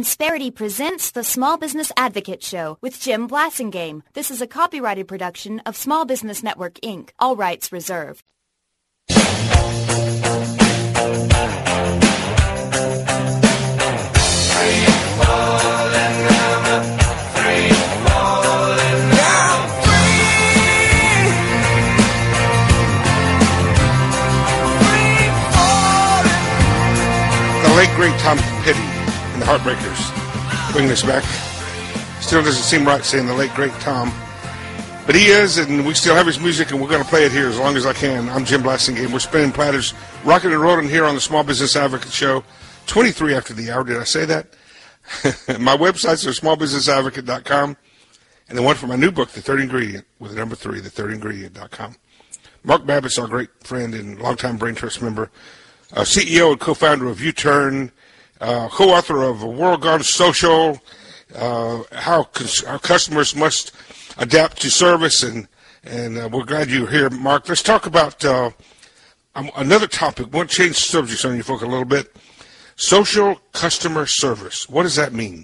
Insperity presents the Small Business Advocate Show with Jim Blasingame. This is a copyrighted production of Small Business Network, Inc. All rights reserved. The late, great Tom Petty and the Heartbreakers bring this back. Still doesn't seem right saying the late, great Tom. But he is, and we still have his music, and we're going to play it here as long as I can. I'm Jim Blasingame. We're spinning platters, rocking and rolling here on the Small Business Advocate Show, 23 after the hour. Did I say that? My websites are smallbusinessadvocate.com, and the one for my new book, The Third Ingredient, with the number 3, thethirdingredient.com. Mark Babbitt's our great friend and longtime Brain Trust member, CEO and co-founder of U-Turn, co-author of World Gone Social, how customers must adapt to service, and we're glad you're here, Mark. Let's talk about another topic. I want to change the subject on you folks a little bit. Social customer service. What does that mean?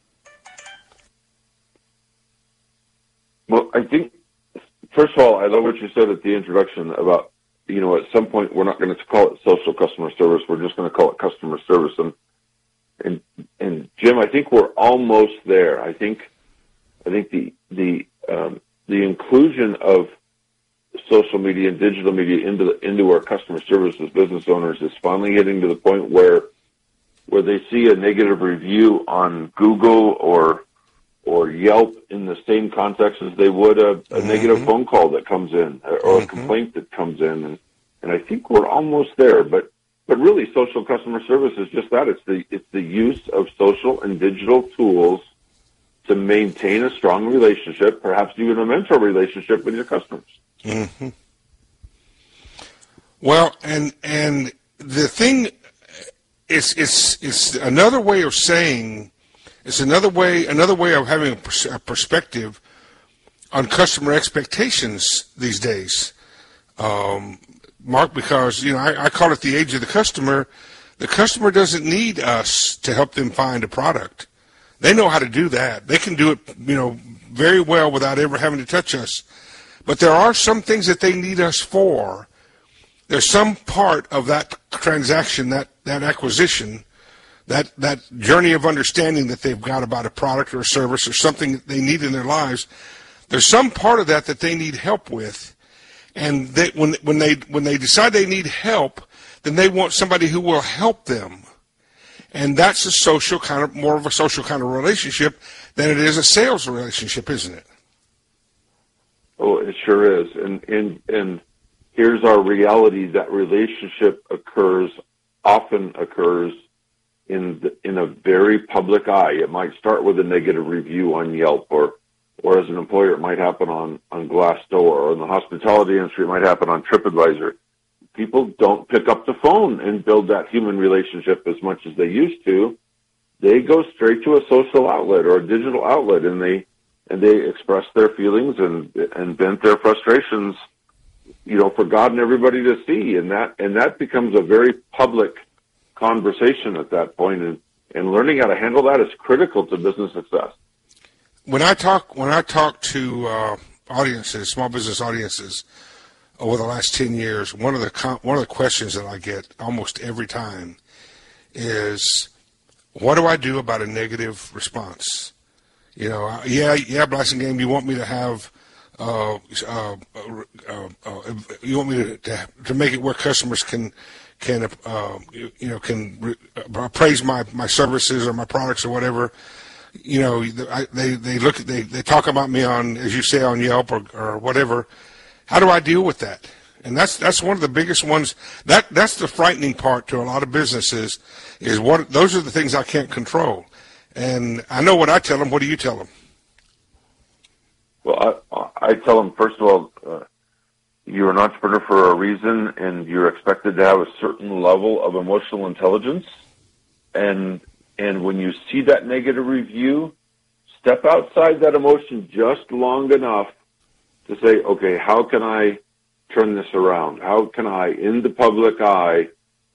Well, I think, first of all, I love what you said at the introduction about, at some point we're not going to call it social customer service. We're just going to call it customer service. And Jim, I think we're almost there. I think the inclusion of social media and digital media into our customer service as business owners is finally getting to the point where they see a negative review on Google or Yelp in the same context as they would a negative phone call that comes in or a complaint that comes in. And I think we're almost there. But really, social customer service is just that. It's the use of social and digital tools to maintain a strong relationship, perhaps even a mentor relationship with your customers. Mm-hmm. Well, and the thing is another way of saying, it's another way of having a perspective on customer expectations these days, Mark, because, I call it the age of the customer. The customer doesn't need us to help them find a product. They know how to do that. They can do it, very well without ever having to touch us. But there are some things that they need us for. There's some part of that transaction, that acquisition, that journey of understanding that they've got about a product or a service or something that they need in their lives. There's some part of that they need help with. And when they decide they need help, then they want somebody who will help them. And that's more of a social kind of relationship than it is a sales relationship, isn't it? Oh, it sure is. And here's our reality: that relationship often occurs in a very public eye. It might start with a negative review on Yelp, or as an employer, it might happen on Glassdoor, or in the hospitality industry, it might happen on TripAdvisor. People don't pick up the phone and build that human relationship as much as they used to. They go straight to a social outlet or a digital outlet, and they express their feelings and vent their frustrations, for God and everybody to see, and that becomes a very public conversation at that point, and learning how to handle that is critical to business success. When I talk to audiences, small business audiences, over the last 10 years, one of the questions that I get almost every time is, what do I do about a negative response? Blasingame, you want me to have, you want me to make it where customers can praise my services or my products or whatever. They talk about me on, as you say, on Yelp or whatever. How do I deal with that? And that's one of the biggest ones. That's the frightening part to a lot of businesses, is those are the things I can't control. And I know what I tell them. What do you tell them? Well, I tell them, first of all, you're an entrepreneur for a reason, and you're expected to have a certain level of emotional intelligence. And when you see that negative review, step outside that emotion just long enough to say, okay, how can I turn this around? How can I, in the public eye,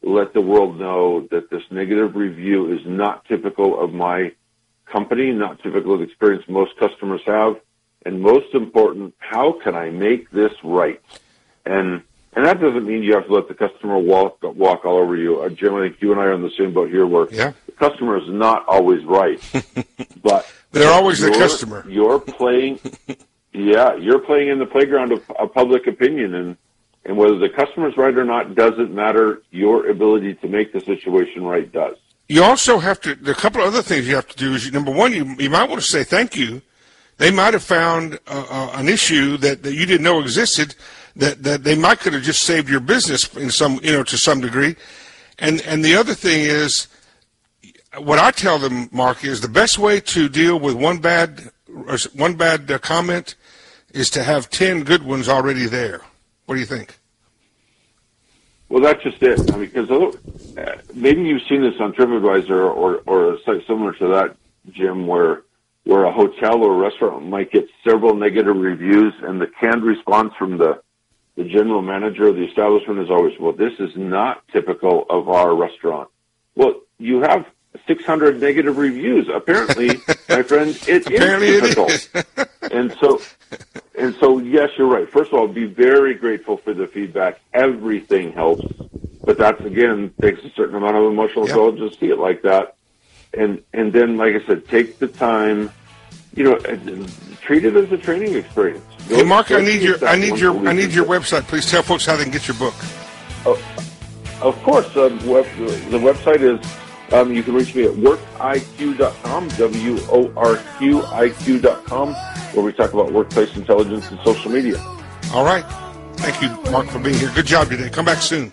let the world know that this negative review is not typical of my company, not typical of the experience most customers have, and most important, how can I make this right? And that doesn't mean you have to let the customer walk all over you. Jim, I think you and I are on the same boat here where the customer is not always right. But they're always the customer. You're playing in the playground of public opinion, and whether the customer's right or not doesn't matter. Your ability to make the situation right does. You also have to, a couple of other things you have to do is, number one, you might want to say thank you. They might have found an issue that you didn't know existed, that they might could have just saved your business in some, to some degree. And the other thing is, what I tell them, Mark, is the best way to deal with one bad comment is to have 10 good ones already there. What do you think? Well, that's just it. I mean, because maybe you've seen this on TripAdvisor or a site similar to that, Jim, where a hotel or a restaurant might get several negative reviews, and the canned response from the general manager of the establishment is always, well, this is not typical of our restaurant. Well, you have 600 negative reviews. Apparently, my friend, it is typical. And so, yes, you're right. First of all, be very grateful for the feedback. Everything helps. But that, again, takes a certain amount of emotional intelligence to see it like that. And then, like I said, take the time, treat it as a training experience. Hey, Mark, I need your website. Please tell folks how they can get your book. Of course. The website is, you can reach me at workiq.com, WORQIQ.com, where we talk about workplace intelligence and social media. All right. Thank you, Mark, for being here. Good job today. Come back soon.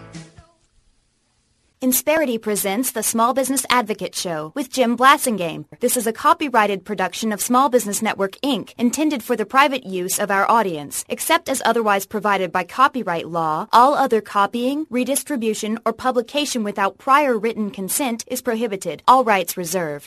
Insperity presents the Small Business Advocate Show with Jim Blasingame. This is a copyrighted production of Small Business Network, Inc., intended for the private use of our audience. Except as otherwise provided by copyright law, all other copying, redistribution, or publication without prior written consent is prohibited. All rights reserved.